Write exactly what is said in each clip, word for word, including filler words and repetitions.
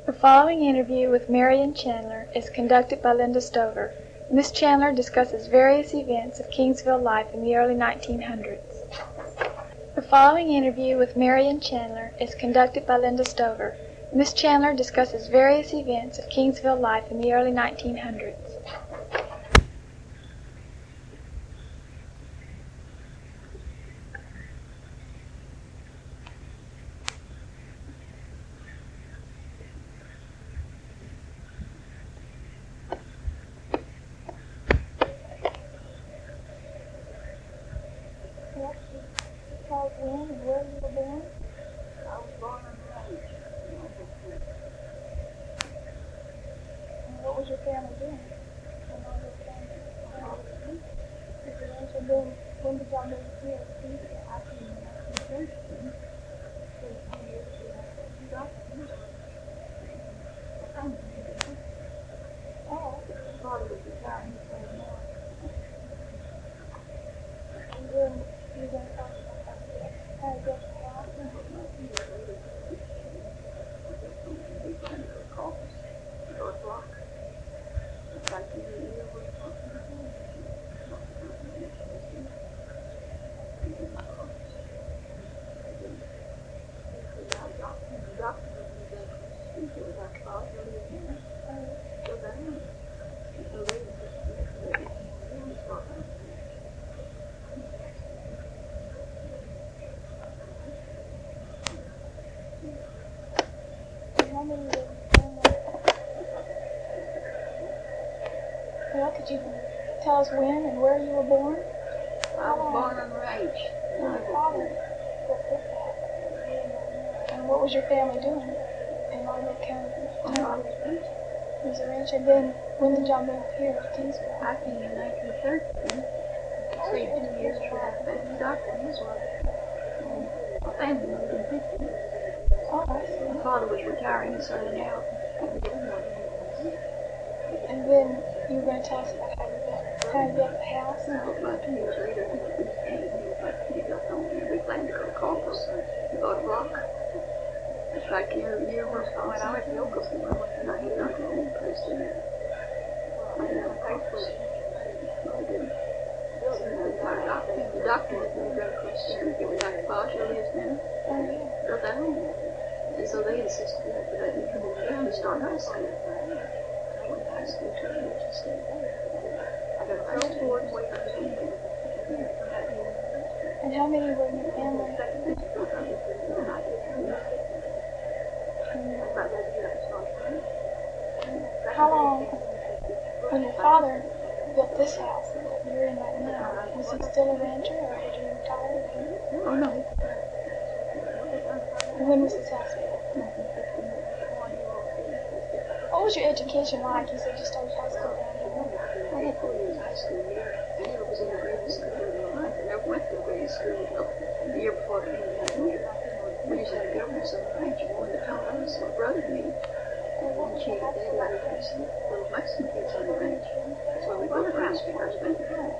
The following interview with Marion Chandler is conducted by Linda Stover. Miss Chandler discusses various events of Kingsville life in the early nineteen hundreds. The following interview with Marion Chandler is conducted by Linda Stover. Miss Chandler discusses various events of Kingsville life in the early nineteen hundreds. When and where you were born? I was born in Range. And what was your family doing? And all your family? Is the ranch had been, when did y'all move here? I came in nineteen thirteen. thirteen years ago. Oh. My father was retiring for more. And then you were going to talk about how you built the house? North Block. It's like you didn't hear what you're talking about. The doctor was in bed for the street. It was like five million years. So then, the lady said, "You was talking." How many were in the family? Well, could you tell us when and where you were born? I was born on the range. And your father built this house. And what was your family doing in Arnold County? It was a ranch. And then when did y'all move here to Kingsville? I came in nineteen thirteen. Stayed two years for that family doctor and his wife. My family moved in fifteen. Oh, I see. My father was retiring and starting out. And then you were going to tell us about how you built, how you built the house? So about two years later, he came and he was like, "You got home and we planned to go to Caucus and go to Block." It's like near, near where I went to Yoko's and I went and I had not known the place there. I didn't know Caucus. I didn't. So the doctor, the doctor had moved right across the street. It was like Bosch lives now. Oh, yeah. Built that home. And so they insisted that I didn't come over down to start high school. I went to high school two years instead. I got a high school and wait for two years. And how many were in your family? How long, when your father built this house that you're in right now, was he still a rancher or had you retired? Oh, no. And when was this house built? What was your education like? You said you started high school down here. I had four years high school here. I never was in the greatest school in my life. I never went to the greatest school until the year before I came down here. We used to have a governess on the ranch and one that taught us, my brother and me. And she had that like little Mexican kids on the ranch. That's why we both were high schoolers then.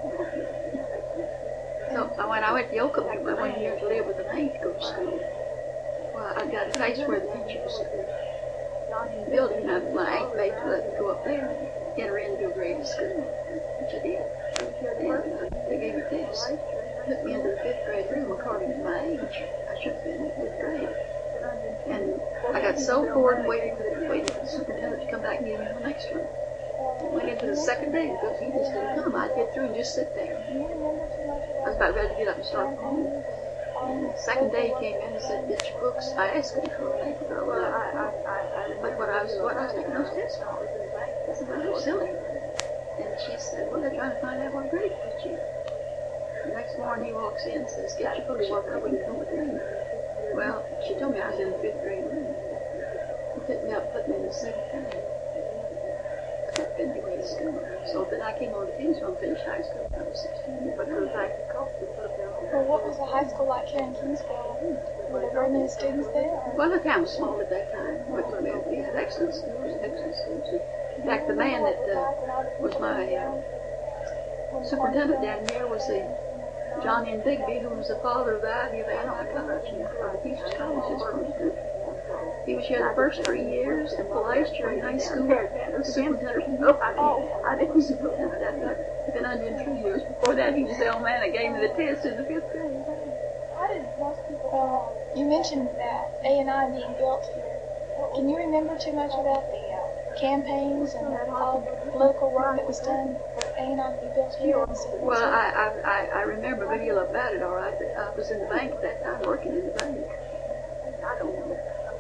So when I went to Yoko's, I went here to live with an aunt to go to school. Well, I got a place where the teacher was in the building, and I, my aunt begged to let me go up there and enter into a grade school, which I did. And they gave me this. Put me into the fifth grade room according to my age. I should have been in fifth grade. And I got so bored and waited for the, waited for the superintendent to come back and give me the next one. I went into the second day because he just didn't come. I'd get through and just sit there. I was about ready to get up and start home. And the second day he came in and said, "Get your books." I asked him for a paper. Well, I, I, I, I, but what I was, what I was taking those tests on. I said, "Well, that's silly." And she said, "Well, they're trying to find out what grade you put you." The next morning he walks in and says, "Get your books." I wouldn't come with me. Well, she told me I was in the fifth grade room. He picked me up, put me in the second grade. I got been to grade school. So then I came on to Kingsville and finished high school when I was sixteen. But I was back to college. Well, what was the high school like here in Kingsville? Were there very many students there? Well, the town was small at that time. But we had excellent schools, excellent schools. In fact, the man that uh, was my uh, superintendent down here was the John N. Bigby, who was the father of the Ivy of Antioch College, or the Teachers College, his first group. He was here the first three years, and the last year in high school, the superintendent. Oh, I didn't. I didn't superintendent that time. I've been under him three years. Before that, he was the old man that gave me the test in the fifth grade. How did most people? Uh, you mentioned that A and I being built here. Can you remember too much about the uh, campaigns and all the political work that was done for A and I to be built here? Well, I, I I remember a good deal about it. All right, but I was in the bank at that time, working in the bank. I don't know.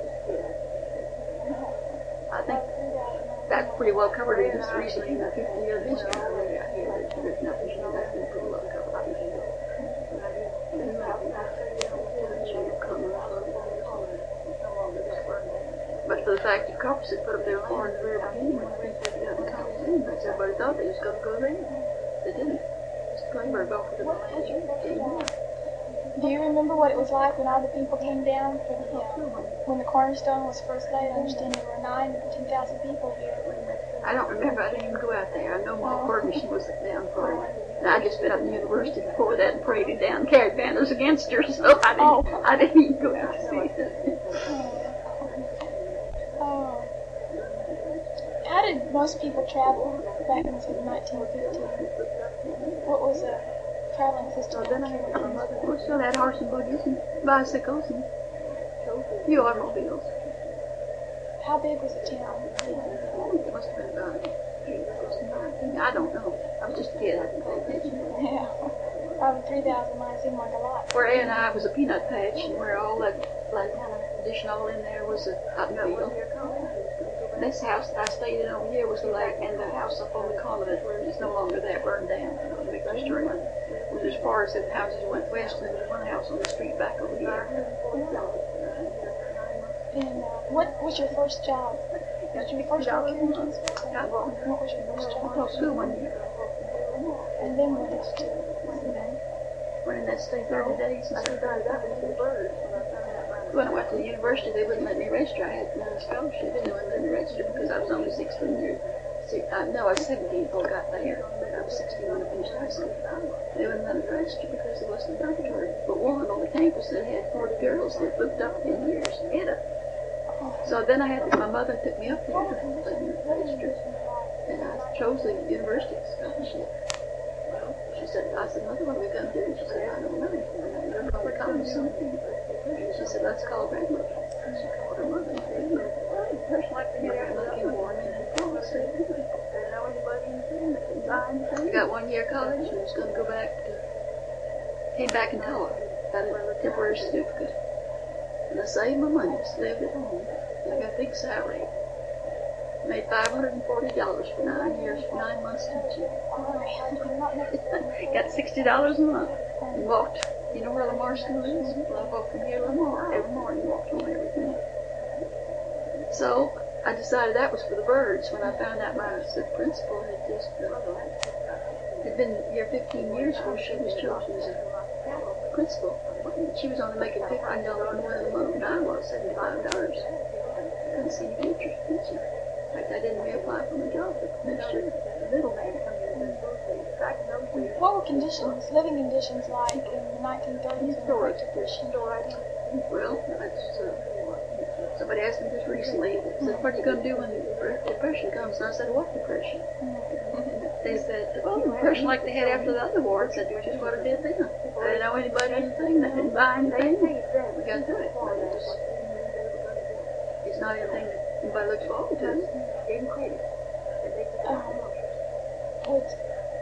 I think that's pretty well covered in this recently in the fifty year history I got here. That's written up in here. That's been pretty well covered. But for the fact that Coppers had put up their lawn in the very beginning, I think they got the Coppers in, because everybody thought they was going to go there. They didn't. Mister Klingberg offered them the land. Do you remember what it was like when all the people came down for the, uh, when the cornerstone was first laid? I understand there were nine or ten thousand people here. I don't remember. I didn't even go out there. I know my Ferguson was down for it. And I just been up in the university before that and paraded down, carried banners against her, so I didn't, oh. I didn't even go out to see it. Oh. How did most people travel back in the nineteen fifties? What was the traveling system? Then I had my mother. We still had horse and buggies and bicycles and a few automobiles. How big was the town? It must have been about I don't know. I was just a kid. I didn't pay attention. Yeah. Probably three thousand might seem like a lot. Where A and I was a peanut patch, and where all that like kind of addition all in there was a cotton field. This house that I stayed in over here was the lake, and the house up on the corner is no longer there, burned down. You know, the big restaurant. When as far as the houses went west, and there was one house on the street back over here. And uh, what was your first job? Was your first job here in Kingsville? What was your first job? I taught school one year. And then what did you do? Went in that state thirty days and I when I went to the university, they wouldn't let me register. I had no scholarship, and they wouldn't let me register because I was only sixteen years. Uh, no, I was seventeen before I got there. I was sixteen when I finished high school. They wouldn't let me register because there wasn't a dormitory. But one on the campus that had forty girls that moved up ten years ahead of me. So then I had to, my mother took me up there to let me register. And I chose the university scholarship. Well, she said, I said, Mother, what are we going to do? She said, I don't know. They're going to call me something. She said, let's call grandmother. She called her mother. Grandmother came warning and told us that I got one year of college and was going to go back to, came back and taught. Got a temporary certificate. And I saved my money, lived at home. And I got a big salary. Made five hundred forty dollars for nine years, for nine months teaching. Got sixty dollars a month. And walked, you know where Lamar School is? Well, I walked from here to Lamar every morning, walked home everything. So I decided that was for the birds when I found out my principal had just uh, had been here fifteen years before she was chosen as a principal. She was only making fifteen dollars more than a month, and I was seventy-five dollars. Couldn't see any future, did she? In fact, I didn't reapply for my job next year. The middleman coming in. What were conditions, living conditions like in the nineteen thirties and the Great Depression? Well, that's, uh, somebody asked me this recently. They said, what are you going to do when the depression comes? And I said, what depression? Mm-hmm. They said, well, the depression like they had after the other war. I said, which is what it did then. They didn't know anybody anything. They didn't buy anything. We got through it. Just, it's not anything that anybody looks forward to. Um, was,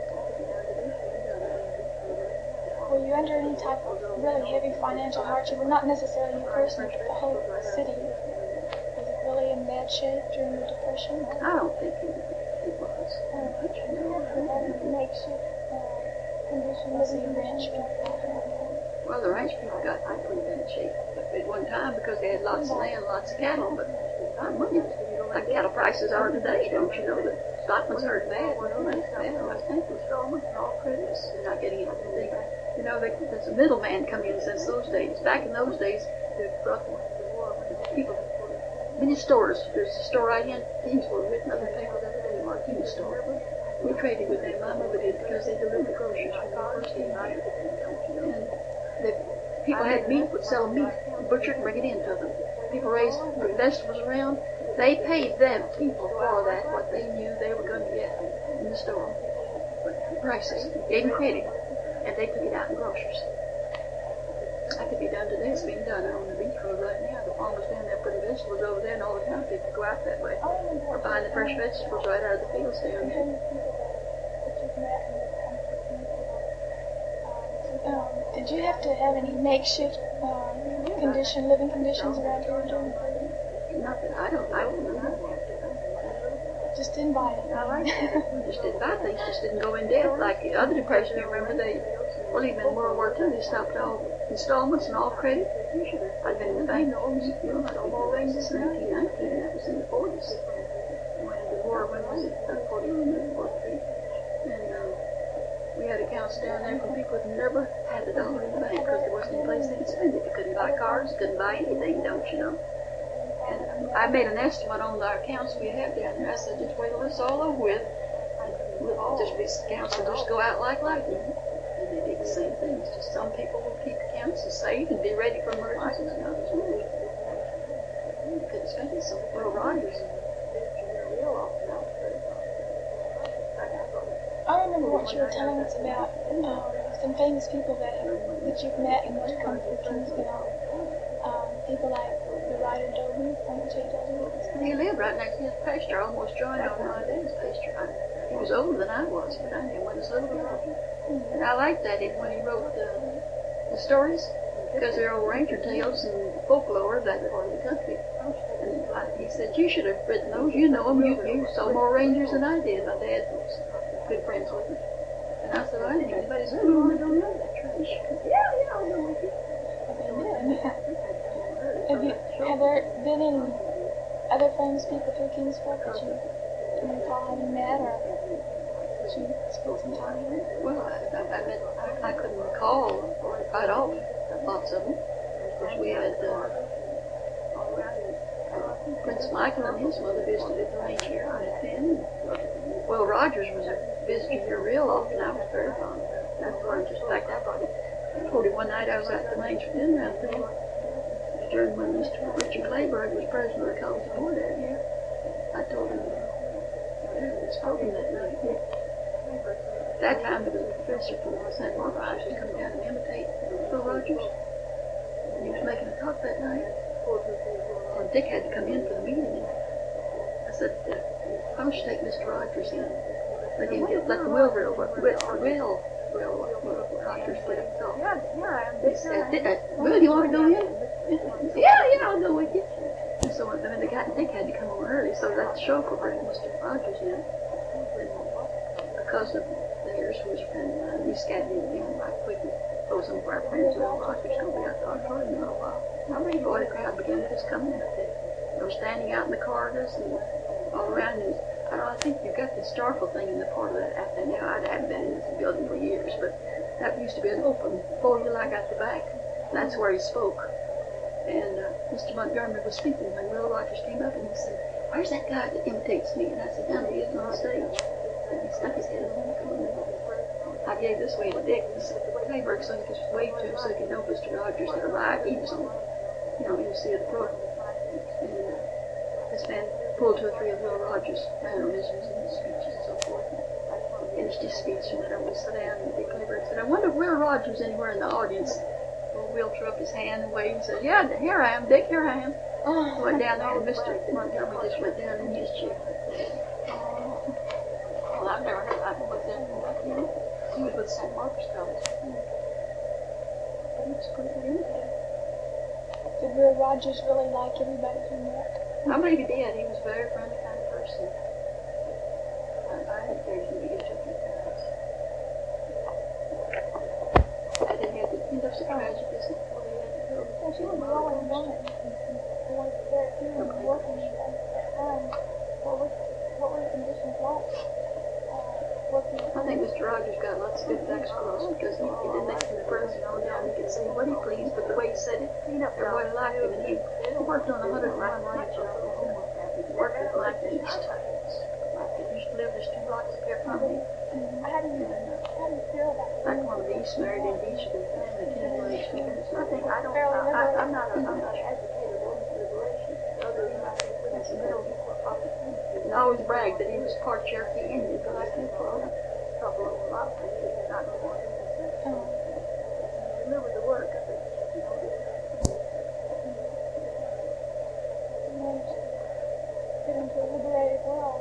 were you under any type of really heavy financial hardship? Well, not necessarily you personally, but the whole city. Was it really in bad shape during the Depression? I don't think it, it was. Uh, makeshift uh, conditions in ranch people. Well, the ranch people got in pretty bad shape at one time because they had lots of land, lots of cattle, but not money. Like cattle prices are today, don't you know? The stockman's hurt bad. You know, that's bad. I think it's all credits. They're not getting anything. You know, they, there's a middleman come in since those days. Back in those days, the people, many stores. There's a store right here in Kingsville, written other papers every day, Martinez store. We traded with them. My mother did because they delivered groceries from the university. And the people had meat, would sell meat, butchered and bring it in to them. people raised vegetables around, they paid them people for that, what they knew they were going to get in the store. Prices. Gave them credit. And they took it out in groceries. That could be done today. It's being done on the beach road right now. The farmers down there putting vegetables over there, and all the town people go out that way. Or buying the fresh vegetables right out of the fields down there. Um, did you have to have any makeshift um, condition, living conditions around here during the party? Not that I don't, I don't know. Just didn't buy it. I like it. Just didn't buy things, just didn't go in debt. Like the other depression, you remember, they, well, even in World War Two, they stopped all installments and all credit. I'd been in the bank, you know, since nineteen nineteen, that was in the forties. When the war, when was it? forty-one or forty-three. And uh, we had accounts down there for people who never had a dollar in the bank because there wasn't any place they could spend it. They couldn't buy cars, couldn't buy anything, don't you know? And I made an estimate on the accounts we have down there. I said, just wait till it's all over with. We'll just be accounts will just go out like lightning. And they did the same thing. It's just some people will keep accounts and save and be ready for emergencies and others won't. You couldn't spend it, so Will Rogers. I remember what you were telling us about um, some famous people that that you've met and what come through Kingsville. Um, people like the writer Dobie, Frank J. Dobie. He lived right next to his pasture. I almost joined on my dad's pasture. I, he was older than I was, but I knew when he was little. Mm-hmm. And I liked that when he wrote the, the stories, because they're old ranger tales and folklore of that part of the country. And I, he said, you should have written those. You know them. You, you saw more rangers than I did. My dad was good friends with him. And I said, I didn't think anybody's cool. They don't know that trash. Yeah, yeah, I know with you. Have, you, have there been any other famous people through Kingsville that you can recall having met or that you spent some time with? Well, I, I, I, met, I, I couldn't recall right off lots of them. Of course, we had uh, uh, Prince Michael and his mother visited the range here. I met them. Will Rogers was a visitor here real often. I was very fond of that. That's why just back that body. I told him one night I was at the range for dinner out there. During when Mister Richard Clayburgh was president of the College Board that year, I told him I had spoken that night. At that time, there was a professor from Saint Margaret who used to come down and imitate Will Rogers. And he was making a talk that night. And Dick had to come in for the meeting. I said, uh, I want you to take Mister Rogers in. Let him get, let the Will Will Will Will Rogers get up and talk. He said, Will, do you want to go in? Yeah, yeah, I'll go with you. And so then the guy, Dick had to come over early, so that show for bringing Mister Rogers in. And because of theirs was friend of mine, we scattered in again right quick and told some of our friends that Rogers going to be out the auditorium in a little while. I mean, boy, the crowd began to just come in up there. They were standing out in the corridors and all around. And I don't know, I think you've got the historical thing in the part of that out there now. I haven't been in this building for years, but that used to be an open foyer like out the back. That's where he spoke. And uh, Mister Montgomery was speaking when Will Rogers came up and he said, where's that guy that imitates me? And I said, down he is on the stage. And he stuck his head in the corner. I gave this way to Dick. He said, Clayburgh so he could wave to him so he could know Mister Rogers had arrived. He was on, you know, he was the pro. And uh, this man pulled two or three of Will Rogers' mannerisms and his speeches and so forth. And finished his speech and then I went to sit down and Dick Clayburgh said, I wonder if Will Rogers anywhere in the audience. Will threw up his hand and waved and said, yeah, here I am, Dick, here I am. Oh. Went down there and Mister Montgomery just went down in his chair. Oh. Well, I've never heard that. Was there? He was with Saint Margaret's College. But he was pretty good imitator. Did Will Rogers really like everybody he met? I believe he did. He was a very friendly kind of person. I, I had occasionally get took him times. I didn't have to end up so tragic, isn't it? Well, he had to go. Well, she was the only woman who was there too and working at that time. What was what were the conditions like? Uh, working I think Mister Rogers got lots of good facts across because he, he didn't make him the president all down. He could say what he pleased, but the way he said it, everybody liked him. And he, he worked on a hundred and one ranch in Oklahoma. He worked with Mike East. He used to live just two blocks up here from me. How do you how do you feel about it? Like one of the East married into each of their family, ten of East married. I think I don't. I, I, I'm not. A, I'm not an advocate of women to the grave. always bragged that he was part Cherokee Indian, but I think for a couple of a lot of things that they're not going to want to do. Deliver the work, I think. Get into a liberated world.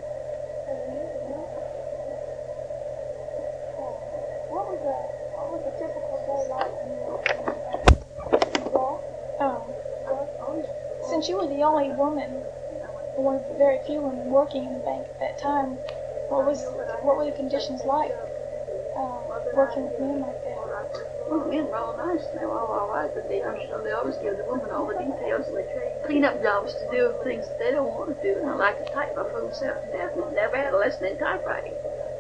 What was a what was a typical day like when you were well, um, since you were the only woman, one of the very few women working in the bank at that time, what was what were the conditions like uh, working with men like that? Well, men were all nice and they were all alright, but they don't know they always give the women all the details and they clean up jobs to do things that they don't want to do. And I like to type my phone self to death and never had a lesson in typewriting.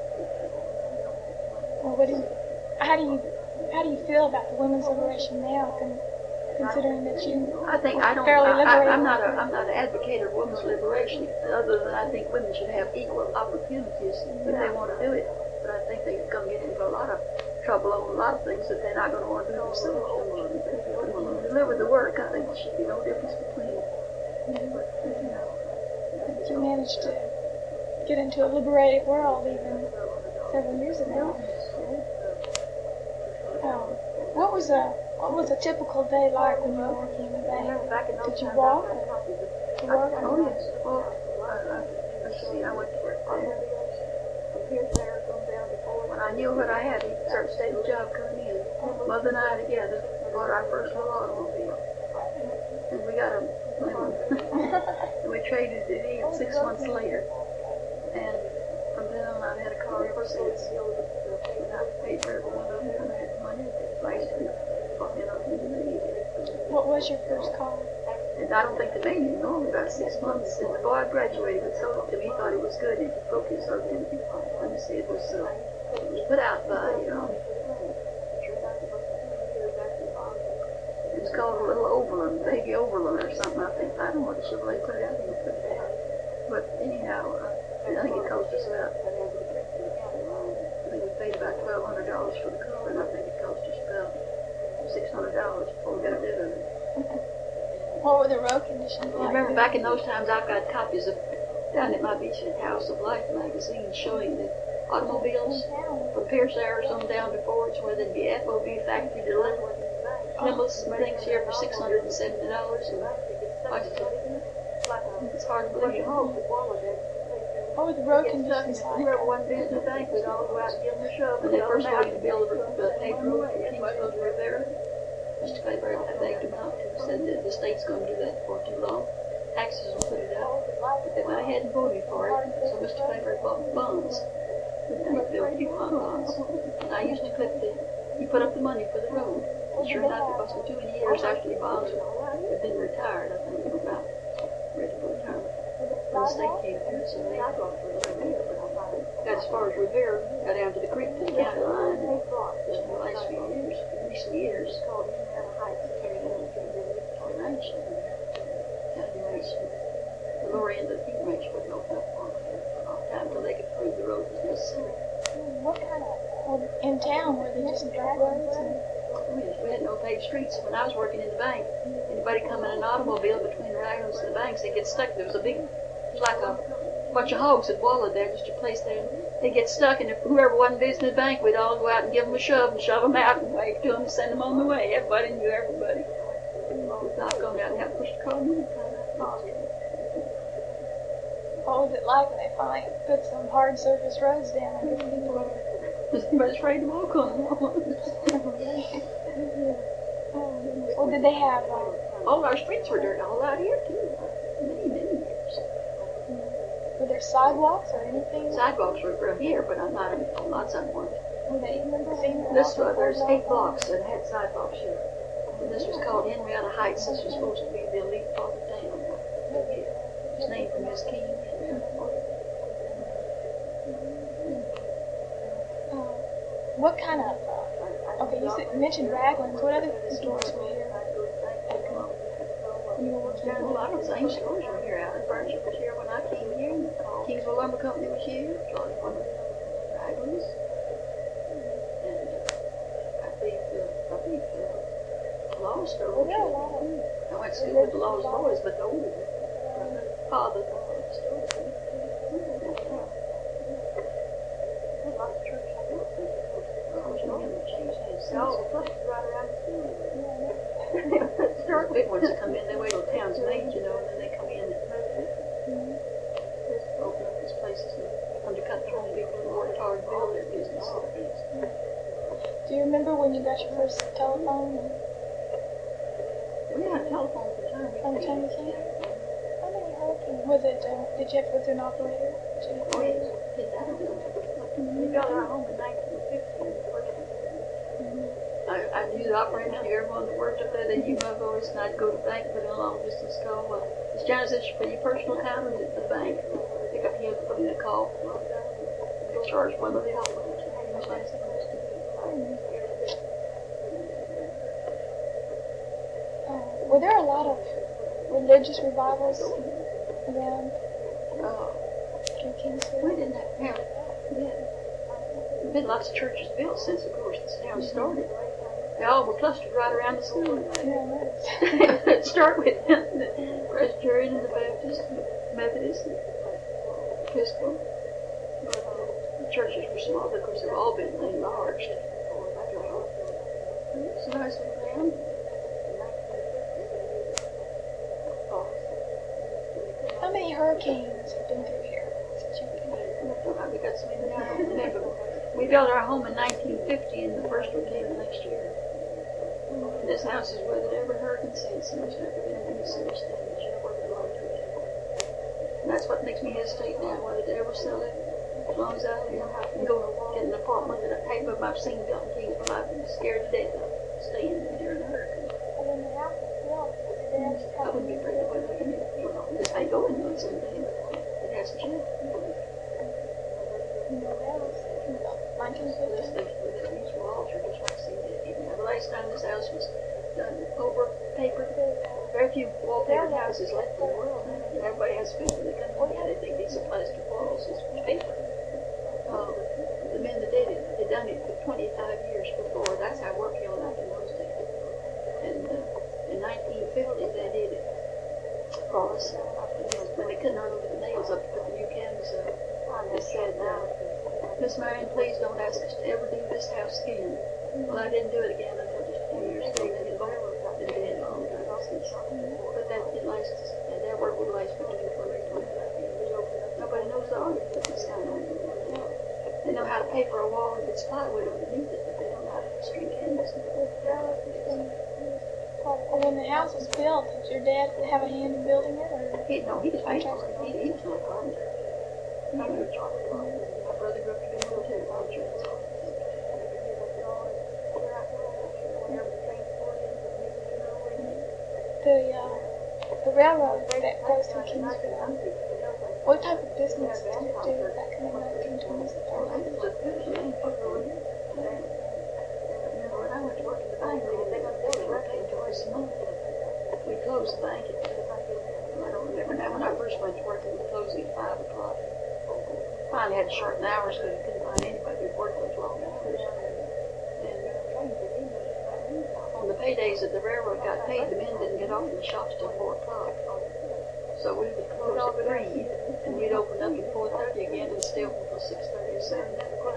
Well, what do you, how do you how do you feel about the women's liberation now, con- considering that you I think I don't. fairly I, liberated? I, I'm not a. I'm not an advocate of women's liberation. Other than I think women should have equal opportunities if they want to do it. But I think they're going to get into a lot of trouble over a lot of things that they're not going to want to do themselves. Deliver the work. I think there should be no difference between. But you managed to get into a liberated world even several years ago. Um, what was a what was a typical day like when you were working in the bank? Did you walk to work? Oh yes. Well, uh, let's see. I went to work. When I knew what I had, he started stable job coming in. Mother and I together bought our first little automobile, and we got a. And we traded it in six months later, and from then on I had a car ever since. And I paid for every one of them, and I had money to place it. What was your first car? And I don't think they made it only about six months. And the boy graduated and sold it to me. He thought it was good. And he broke his heart. And let me see, it was, uh, it was put out by, you know, it was called a little Overland, Baby Overland or something. I think I don't know what the Chevrolet put it out there. But anyhow, uh, I think it cost us about, I think we paid about twelve hundred dollars for the car, and I think it cost us about six hundred dollars before we got rid of it. What were the road conditions I like? remember back in those times, I've got copies of down at my beach at House of Life magazine showing the automobiles from Pierce, Arizona down to Fords, where there'd be F O B factory delivered Nimbus things here for six hundred and seventy dollars. And I just, it's hard to believe. What were the road conditions like? Whoever wanted to visit the bank, we'd all go out and give them a shove. When they first wanted to build the paved road from Kingsville to Rivera, Mister Claiborne begged them not to. Said that the state's going to do that for too long. Taxes will put it out. But they went ahead and voted for it. So Mister Claiborne bought bonds. And they built DuPont bonds. And I used to clip the, you put up the money for the road. And sure enough, it wasn't too many years after the bonds had been retired. I think they were about ready for retirement. And the state came through, so they got as far as Rivera, got down to the creek to the county line. And just in the last few years, recent years, the lower end of the heat range wouldn't open up for them for a long time until they could prove the road was necessary. What kind of, well, in town were they just dirt roads? And We had no paved streets. When I was working in the bank, anybody come in an automobile between the wagons and the banks, they get stuck. There was a big, it was like a bunch of hogs that wallowed there, just a place there. They get stuck, and if whoever wasn't visiting the bank, we'd all go out and give them a shove and shove them out and wave to them and send them on the way. Everybody knew everybody. We'd not go down and have to push the car many times. what was it like when they finally put some hard surface roads down? I guess people were... Everybody's afraid to walk on them. Well, did they have, um, All our streets were dirt all out here, too. Many, many years. were there sidewalks or anything? Sidewalks were from here, but I'm not on lots of them. Were they seen? This one, there's eight blocks that had sidewalks here. And this was called Henrietta Heights. This was supposed to be the elite part of town. It's named for Miss King. Um, what kind of, uh, okay, you, said, you mentioned Raglan's. What other stores were here? When you were working Well, a lot of the same stores were here. Allen Furniture was here when I came here. Kingsville Lumber Company was here. George Plymouth Raglan's. And uh, I think, uh, I think uh, Law Store was here. I went to school with the Law's boys, but the older father store. you remember when you got your first telephone? We had a telephone for time. From the time you came? How many hurricanes? Was it, um, did you have, was there an operator? Did you Oh, yes. Did that again. We built our home in nineteen fifty. I, I knew the operator, I knew everyone that worked up there. They knew my voice, and I'd go to the bank, put in a long distance call. Well, Miss Jones said, for your personal time, and at the bank, pick up here, put in a call. They charge one of the operators. Uh, were there a lot of religious revivals around Uh, in Kingsville? we didn't have, have yeah. There's been lots of churches built since, of course, this town started. They all were clustered right around the school. Yeah, Let's start with the Presbyterian and the Baptist, and the Methodist, and Episcopal. But uh, the churches were small because they've all been enlarged. It's a nice little town. How many hurricanes have been through here since you've been here? We got so many now, I don't remember. We built our home in nineteen fifty, and the first one came the next year. And this house has weathered every hurricane since, and there's never been any serious damage. It worked a lot to it. And that's what makes me hesitate now, whether to ever sell it. As long as I you know, I can go get an apartment that I pay for, I've seen built in Kingsville. I've been scared to death of staying in there in a hurricane. I wouldn't be afraid to put it in. This may go in on someday, but it has to change. nineteen fifty? These walls are just like cement. Even the last time this house was done over paper, very few wallpaper houses left in the world. Everybody has paper. They come look at it. They think these are plastic walls. It's paper. Um, the men that did it, they done it for twenty-five years before. That's how work held up in those days. And uh, in nineteen fifty, they did it for us. When they couldn't hardly put the nails up to put the new canvas up, they said, uh, Miss Marion, please don't ask us to ever do this house again. Well, I didn't do it again until just a few years ago. They did both and did a long time since. But that did last, and their work would last for twenty-five years. Nobody knows the art of this kind of thing. They know how to paper a wall if it's plywood underneath it, but they don't know how to string canvas. Well, when the house was built, did your dad have a hand in building it? Or? He, no, he was painter. He, he was not a carpenter. My brother grew up in the military culture. The, uh, the railroad that goes through Kingsville, what type of business did it do back in the nineteen twenties and thirties? When I went to work in the bank, they they got built right paid twice a month. We closed the bank at, I don't remember now, when I first went to work, we closed at five o'clock. Finally had to shorten hours because we couldn't find anybody who'd work those long hours. And on the paydays that the railroad got paid, the men didn't get off in the shops till four o'clock. So we would close at three, and we'd open up at four thirty again and stay open till six thirty or seven.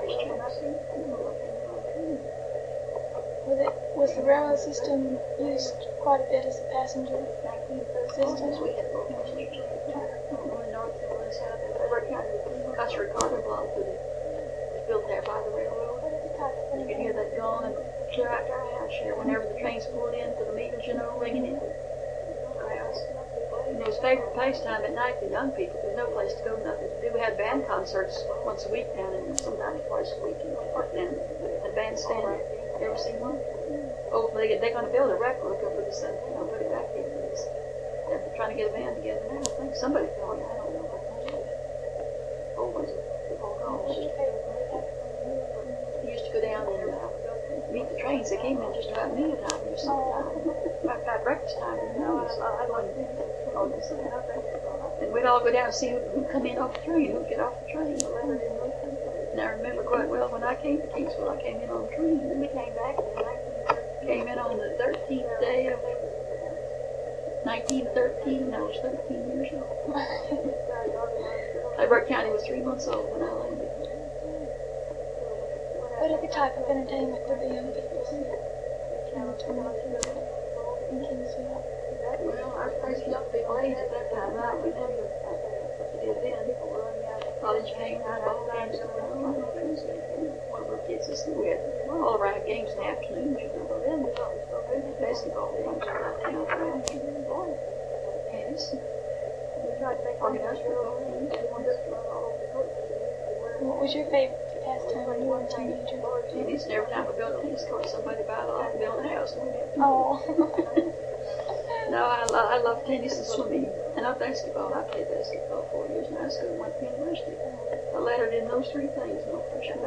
Was it was the railroad system used quite a bit as a passenger system? We had both passengers. Going north and west, south, and over Custer Carter Block was built there by the railroad. You could hear that gong and clear out our house here whenever the trains pulled in for the meters, you know, ringing in our house. And it was favorite pastime at night for young people. There's no place to go, nothing to do. We had band concerts once a week down and sometimes twice a week in the park down at the bandstand. You ever seen one? Oh, they, they're going to build a replica for the same thing. I'll put it back here. They're trying to get a band together now. I think somebody found it. I don't know. Oh, was it? Oh, no. He used to go down and uh, meet the trains. They came in just about meal time or something. About, about breakfast time. You know, I, I wasn't on this. And we'd all go down and see who would come in off the train, who'd get off the train. And I remember quite well when I came to Kingsville, I came in on the train. And then we came back and I came in on the thirteenth day of nineteen thirteen. I was thirteen years old. Lake County was three months old when I landed. What other type of entertainment did the young people see in Kingsville? Well, our place was up big ways at that time. Right? We never what they did then. College games, ball games, one of our kids is we had all around games and basketball team. What was your favorite pastime when you were a teenager? Tennis. Every time we built a tennis court, somebody buy a lot and build a house. Oh. No, I, lo- I love tennis and swimming. And not basketball. I played basketball four years in high school and went to university. I lettered in those three things. No pressure.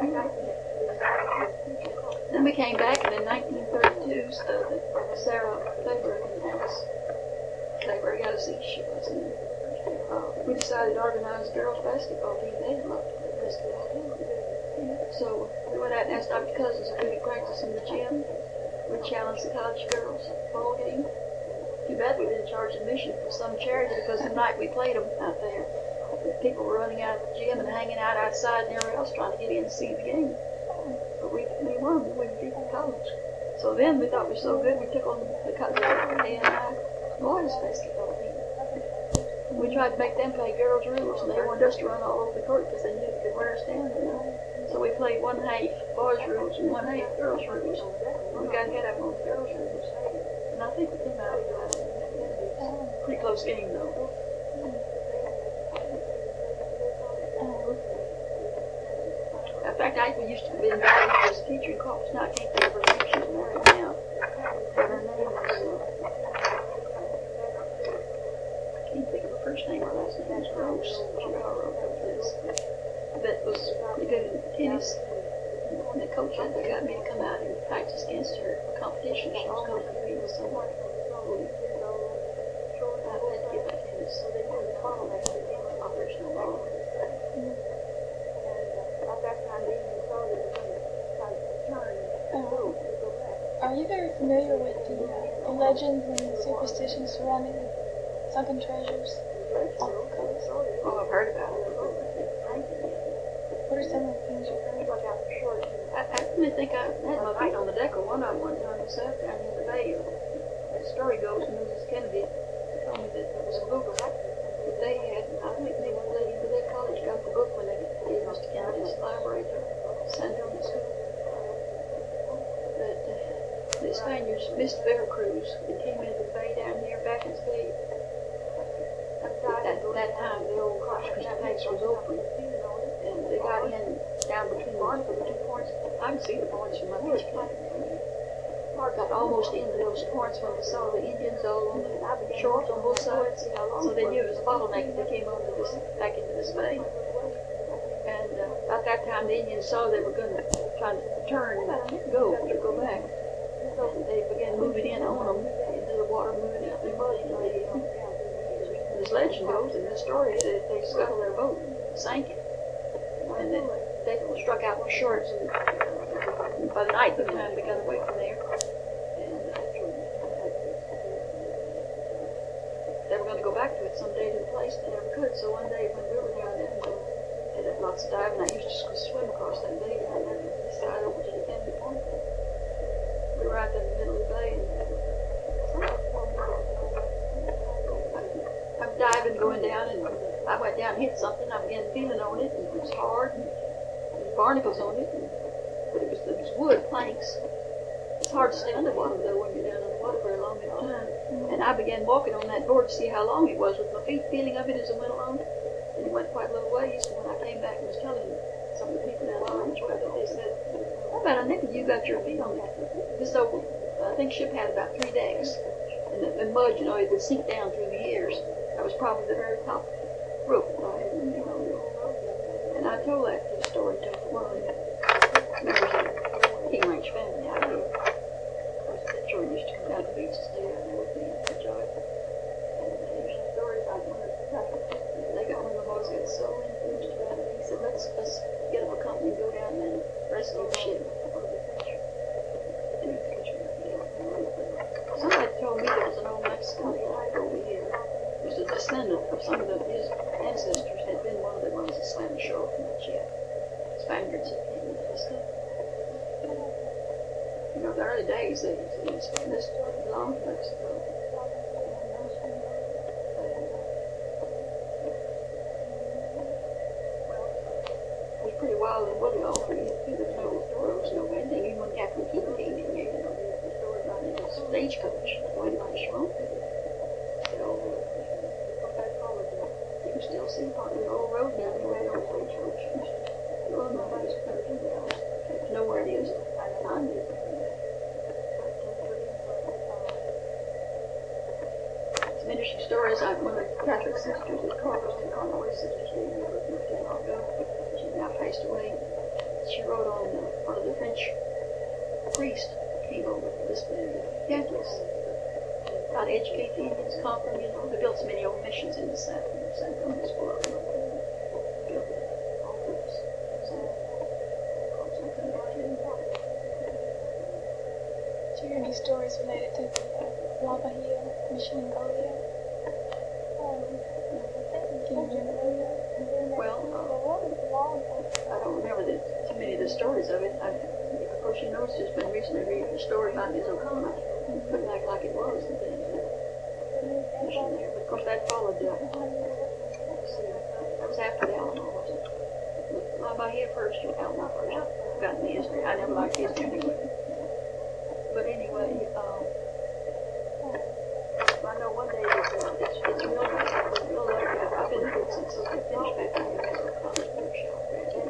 Then we came back, and in nineteen thirty-two, uh, Sarah Clayburgh in the house. Clayburgh got a seat she was in. Uh, we decided to organize a girls' basketball team. They loved to play basketball too. So we went out and asked Doctor Cousins if we could practice in the gym. We challenged the college girls ball game. Too bad we didn't charge admission for some charity because the night we played them out there, people were running out of the gym and hanging out outside and everywhere else trying to get in and see the game. But we, we won. We beat the college. So then we thought we were so good, we took on the A N I boys basketball team. We tried to make them play girls' rules, and they wanted us to run all over the court because they knew they could wear us down. You know? So we played one half boys' rules and one half girls' rules. And we got ahead of them on the girls' rules. And I think we came out of that. Pretty close game, though. In fact, I used to be invited as a teacher in college. Now I can't think of her name. She's married now. But her name is, uh, I can't think of her first name. Her last name is Gross. She wrote this. That was pretty good in tennis. And the coach had got me to come out and practice against her for competition. She was going to compete with someone. I had to give up tennis. So they did follow that operational ball. Oh. Are you very familiar with the, the legends and the superstitions surrounding the sunken treasures off the coast? Oh, I've heard about it. What are some of the things you've heard? I, I really think I had my feet on the deck of one of them one time myself down in the bay. The story goes, Missus Kennedy told me that there was a book that they had. I think maybe the lady at their college got the book when they gave Mister Kennedy's library to San Antonio School. That uh, the Spaniards missed Veracruz and came into the bay down here back in the day. At that, that time, the old Costas Pass was open, and they got in down between the two points. I can see the points from my beach camp. Got almost into those points when they saw the Indians all on the shores on both sides, so they knew it was a bottleneck. They came over this back into this bay, and uh, about that time the Indians saw they were going to try to turn and go to go back. So they began moving in on them into the water, moving out their mud. And they, uh, this legend goes, and this story is that they scuttled their boat, sank it, and then they struck out the shorts. And by the night, by the time they got away from there, and uh, they were going to go back to it someday to the place. They never could. So one day when we were down there, they did lots of diving. I used to swim across that bay down there and decided over to the Kennedy Point. We were out there in the middle of the bay, and I'm diving, going down, and I went down and hit something. I began feeling on it, and it was hard, and there was barnacles on it, and, but it was, it was wood planks. It's hard to stay underwater, though, when you're down underwater for a long time. And I began walking on that board to see how long it was with my feet feeling of it as I went along. And it went quite a little ways. And when I came back and was telling some of the people down on Orange River, they said, how about a nickel you got your feet on it? This old, I think ship had about three decks. And the, the mud, you know, it would sink down through the years. I was probably the very top rope that I had my feet on it. And I told that story to one of the members of the King Ranch family out here. That sure used to come down to the beach and stay down there with me and enjoy it. And there's a story about one of the they got one of the boys got so enthused about it. He said, let's, let's get up a company and go down there and rescue the ship. Somebody told me there was an old Mexican guy over here who was a descendant of some of the, his ancestors had been one of the ones that swam ashore from that ship. Spaniards that came into this country. You know, the early days, they used this long to Mexico. It was pretty wild and woolly all through here, too. There was no doors, no anything. Even when Captain Keaton came in here, you know, the story about his stagecoach going by Schwung. You can still see part of the old road now, they went over to the church. Well, nobody's better than that. Know where it is. Find it. Some interesting stories. I, one of the Catholic sisters at Carver's, the Carmelite sisters, they were looking at that long ago. She's now passed away. She wrote on uh, one of the French priests came over to this Catholics. How to educate the Indians, conquer them, you know. They built so many old missions in the South, and the South was full of them. Built all groups. So, something about it. Did you hear any stories related to the uh, Lava Hill mission in Goliad? Can you remember that? Well, uh, I don't remember the, too many of the stories of it. I, of course, you notice there's been recently reading a story about Miz O'Connor, put back like it was, and then uh, mission there. But of course, that followed the. That was after the Alamo, wasn't it? Lava Hill first, or Alamo first. I've gotten the history. I never liked history anyway. But anyway, um, I know one day it's, uh, it's, it's real nice. It's real lovely. I've been there since I finished back in the Miz O'Connor workshop.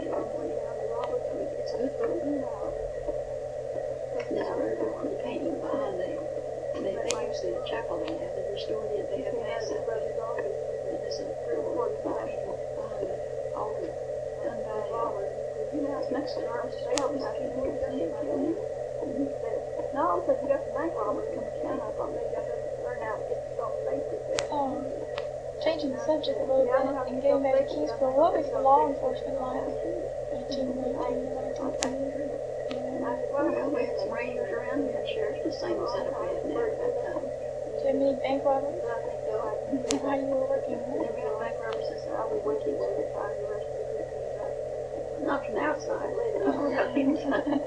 It's good food. There's a very good painting behind them. They, they use the chapel they have. They restored it. They have mass up there. And there's a very important painting behind the altar done by uh, Mexican artists. They always have to do it. No, because you got the bank robbers coming down. I thought maybe I could learn how to get yourself safety. Um, changing the subject a little bit and getting back to Kingsville, what was the law enforcement like? eighteen, nineteen, nineteen. Well, we had some rangers around and the sheriff's the same setup we had there at that time. Did you have many bank robberies? I think so. How you were working? Never had a bank robber since I was working with the five years. Not from the outside, not inside.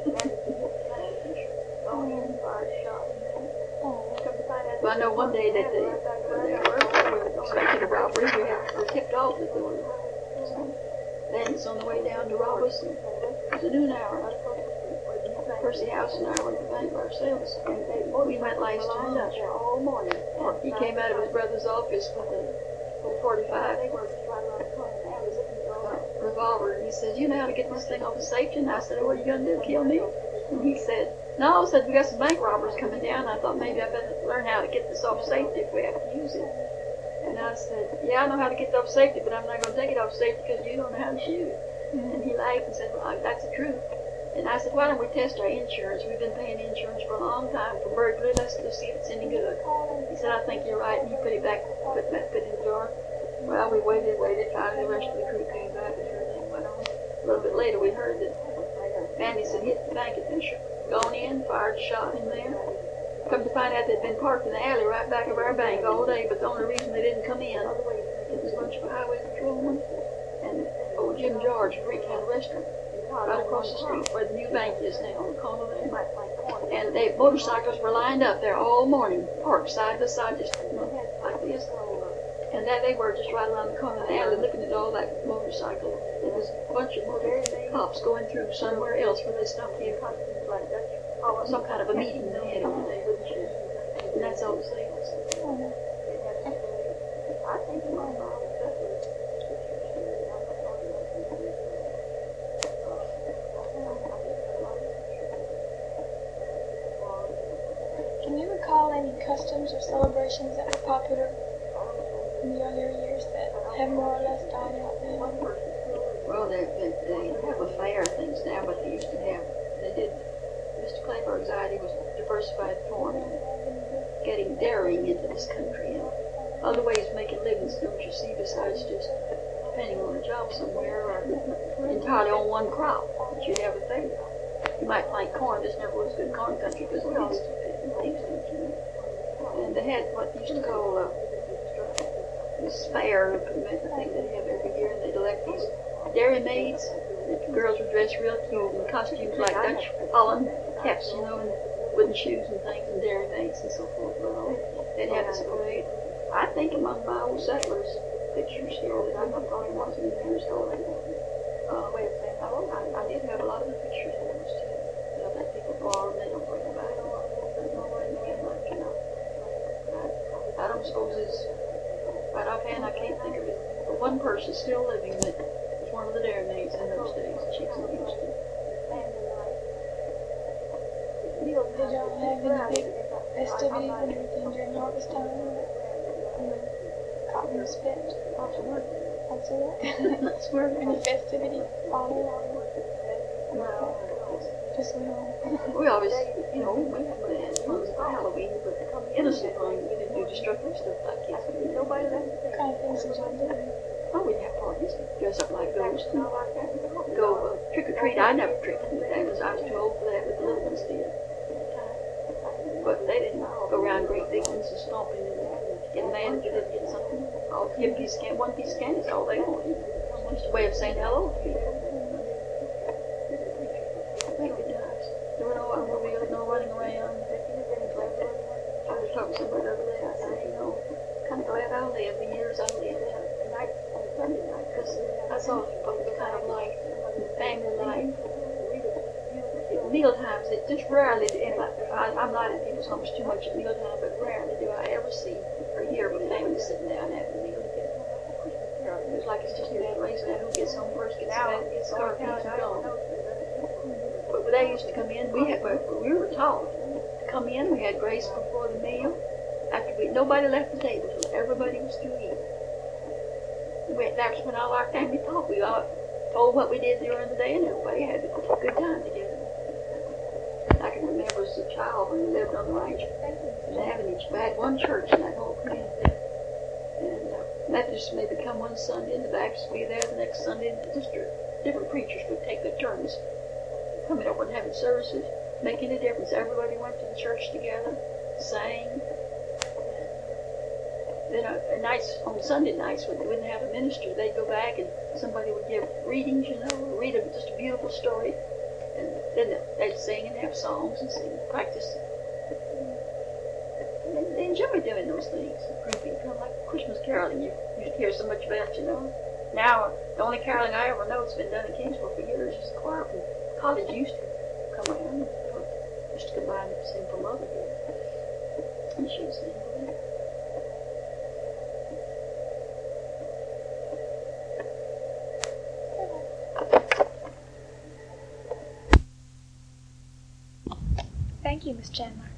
Well, I know one day that they, when they were, were expecting a robbery, we had, were tipped off that there were bandits on the way down to rob us. And it was a noon hour. Percy House and I were at the bank by ourselves. And we went last to lunch. He came out of his brother's office with a forty-five revolver, and he said, "You know how to get this thing off the safety?" And I said, "Oh, what are you going to do, kill me?" And he said, "No," I said, "we got some bank robbers coming down. I thought maybe I better learn how to get this off safety if we have to use it." And I said, "Yeah, I know how to get it off safety, but I'm not going to take it off safety because you don't know how to shoot it." Mm-hmm. And he laughed and said, "Well, that's the truth." And I said, "Why don't we test our insurance? We've been paying insurance for a long time for burglary. Let's, let's see if it's any good." He said, "I think you're right." And he put it back, put it back, put it in the drawer. Well, we waited, waited. Finally, the rest of the crew came back and everything went on. A little bit later, we heard that bandits had hit the bank at Bishop. Gone in, fired a shot in there. Come to find out they'd been parked in the alley right back of our bank all day, but the only reason they didn't come in, it was a bunch of highway patrolmen and old Jim George, Greek had a restaurant right across the street where the new bank is now on the corner there. And they motorcycles were lined up there all morning, parked side by side, just you know, like this. And there they were, just right around the corner of the alley, looking at all that motorcycle. There was a bunch of motor cops going through somewhere else where they stopped here, like that. Oh, some kind of a meeting they had over there. And that's all the same. I think my mom Can you recall any customs or celebrations that were popular in the earlier years that have more or less died out now? Well, they, they, they have a fair things now, but they used to have, they did, Mister Clayburgh's idea was diversified farm and getting dairying into this country and other ways of making livings, don't you see, besides just depending on a job somewhere or entirely on one crop that you'd have a fair. You might plant corn, this never was a good corn country because it was things, you know. And they had what they used to call uh, this fair, the thing they have every year, and they'd elect these dairy maids. The girls were dressed real cute in costumes like Dutch Holland caps, you know, and wooden shoes and things, and dairy maids and so forth. Well, they'd have this parade. I think among my old settlers pictures here that I'm not talking about in the story. Uh, wait a second. I, I did have a lot of the pictures of those too. You know, that people borrow and they don't bring them back. I don't know where they get much, you know. I, I don't suppose it's right offhand. I can't think of it. one person still living that was one of the dairy maids in those days. She was in Houston. Did y'all have any big festivities and everything during harvest time? When the cotton was picked? Lots of work. Lots of work. That's where Any festivities follow on? No. Just went on. We always, you know, we had fun for Halloween, but innocent fun. We didn't do destructive stuff like kids do. Nobody left. What kind of things did y'all do? Oh, we'd have parties, dress up like ghosts, and go uh, trick or treat. I never tricked or treated. I was, I was too old for that, but the little ones did. But they didn't go around great big ones and stomping and get mad if you didn't get something. I'll give a piece of candy, one piece of candy is all they wanted. Just a way of saying hello to people. There were no automobiles, no running around. I was talking to somebody the other day. I said, you know, kind of glad I lived the years I lived on Sunday night, because I saw it was kind of like family life. Meal times, it just rarely, and I, I'm not at people's homes too much at meal time, but rarely do I ever see or hear of a family sitting down having a meal together. It's like it's just a bad race now. Who gets home first gets fed, gets starved, and gone. But when they used to come in, we had, we were taught to come in. We had grace before the meal. After we, nobody left the table until everybody was through eating. We, that's when all our family talked. We all told what we did during the day, and everybody had a good time together. I can remember as a child when we lived on the ranch and having each, we had one church in that whole community. And uh, Methodists maybe come one Sunday, and the Baptists would be there the next Sunday, and just different preachers would take their turns coming over and having services, making a difference. Everybody went to the church together, sang. Then uh, nights, on Sunday nights when they wouldn't have a minister, they'd go back and somebody would give readings, you know, read a, just a beautiful story. And then they'd sing and have songs and sing, practice. And they enjoy doing those things. Kind of like Christmas caroling you used to hear so much about, you know. Now, the only caroling I ever know that's been done in Kingsville for years is the choir from college used to come around. Used to combine and sing for Mother here. And she was singing for them. Thank you, Miss Chandler.